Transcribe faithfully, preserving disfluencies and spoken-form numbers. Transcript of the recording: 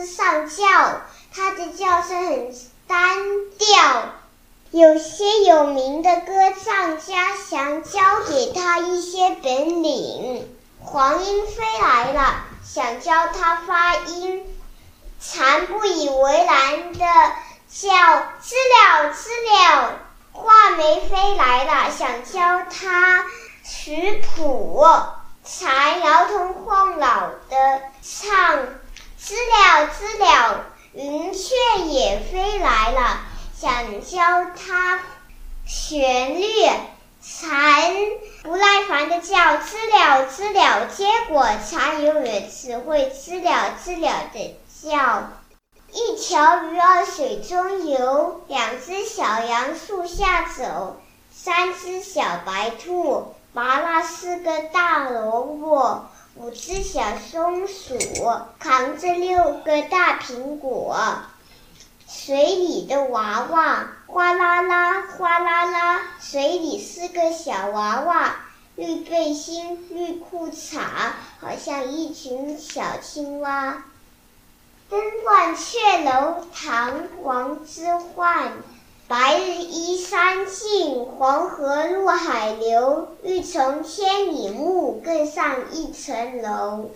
枝上叫，它的叫声很单调。有些有名的歌唱家想教给他一些本领。黄莺飞来了，想教他发音。蝉不以为然的叫，知了知了。画眉飞来了，想教他曲谱。蝉摇头晃脑的唱，知了知了。云雀也飞来了，想教他旋律。蝉不耐烦的叫，知了知了。结果蝉永远只会知了知了的叫。一条鱼儿水中游，两只小羊树下走，三只小白兔拔了四个大萝卜，五只小松鼠扛着六个大苹果。水里的娃娃哗啦啦哗啦啦，水里四个小娃娃，绿背心绿裤衩，好像一群小青蛙。灯断雀楼堂皇之患，白日依山尽，黄河入海流。欲从千里目，更上一层楼。